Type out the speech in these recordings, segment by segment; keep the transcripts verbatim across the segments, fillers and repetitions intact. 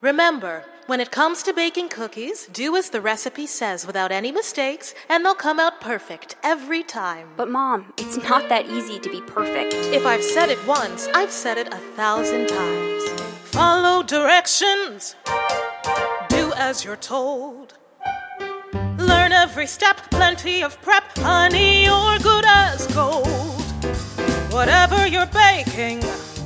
Remember, when it comes to baking cookies, do as the recipe says without any mistakes, and they'll come out perfect every time. But Mom, it's not that easy to be perfect. If I've said it once, I've said it a thousand times. Follow directions. Do as you're told. Learn every step, plenty of prep. Honey, you're good as gold. Whatever you're baking,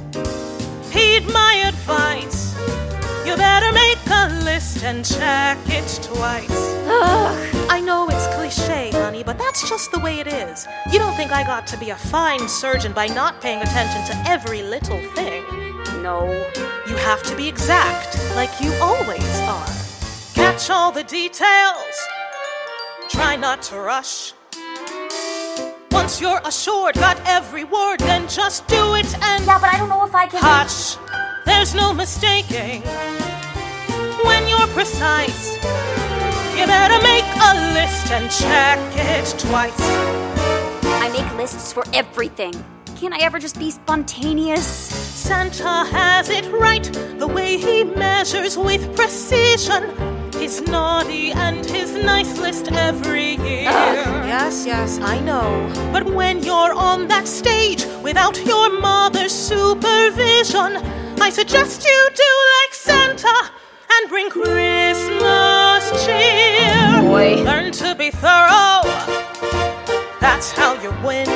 heed my advice. You better make a list and check it twice. Ugh. I know it's cliche, honey, but that's just the way it is. You don't think I got to be a fine surgeon by not paying attention to every little thing? No. You have to be exact, like you always are. Catch all the details. Try not to rush. Once you're assured, got every word, then just do it and... Yeah, but I don't know if I can... Hush. There's no mistaking when you're precise. You better make a list and check it twice. I make lists for everything. Can't I ever just be spontaneous? Santa has it right, the way he measures with precision. His naughty and his nice list every year. Ugh. Yes, yes, I know. But when you're on that stage without your mother's supervision, I suggest you do like Santa and bring Christmas cheer. Boy. Learn to be thorough. That's how you win.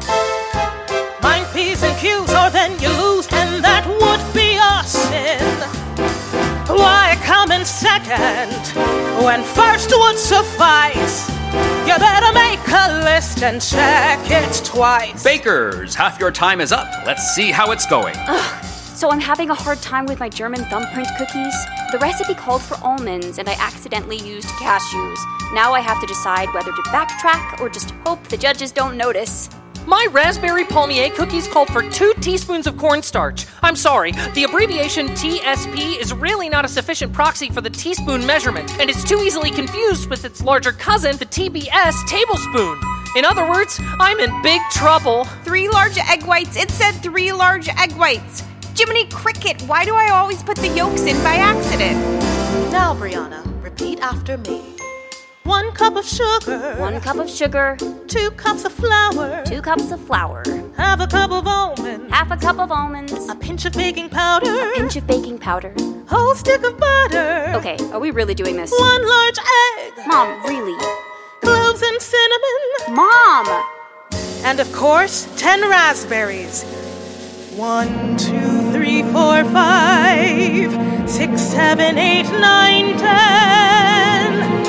Mind P's and Q's or then you lose, and that would be a sin. Why come in second when first would suffice? You better make a list and check it twice. Bakers, half your time is up. Let's see how it's going. Ugh. So I'm having a hard time with my German thumbprint cookies. The recipe called for almonds, and I accidentally used cashews. Now I have to decide whether to backtrack or just hope the judges don't notice. My raspberry palmier cookies called for two teaspoons of cornstarch. I'm sorry, the abbreviation T S P is really not a sufficient proxy for the teaspoon measurement, and it's too easily confused with its larger cousin, the T B S tablespoon. In other words, I'm in big trouble. Three large egg whites. It said three large egg whites. Jiminy Cricket, why do I always put the yolks in by accident? Now, Brianna, repeat after me. One cup of sugar. One cup of sugar. Two cups of flour. Two cups of flour. Half a cup of almonds. Half a cup of almonds. A pinch of baking powder. A pinch of baking powder. Whole stick of butter. Okay, are we really doing this? One large egg. Mom, really? Cloves and cinnamon. Mom! And of course, ten raspberries. One, two, three, four, five, six, seven, eight, nine, ten.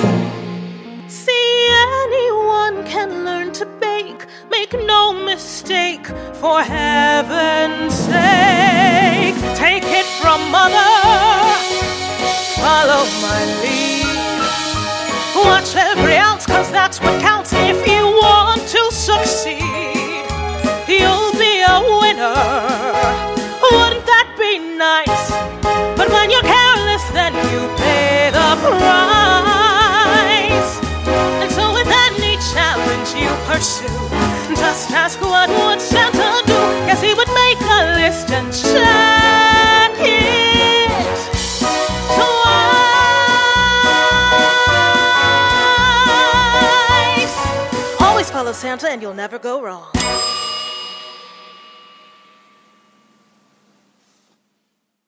See, anyone can learn to bake. Make no mistake, for heaven's sake. Take it from mother. Follow my lead. Watch every ounce, cause that's what counts if you want to succeed. You'll be a winner. Wouldn't that be nice? But when you're careless, then you pay the price. And so with any challenge you pursue, just ask what would Santa do? Guess he would make a list and check it twice. Always follow Santa and you'll never go wrong.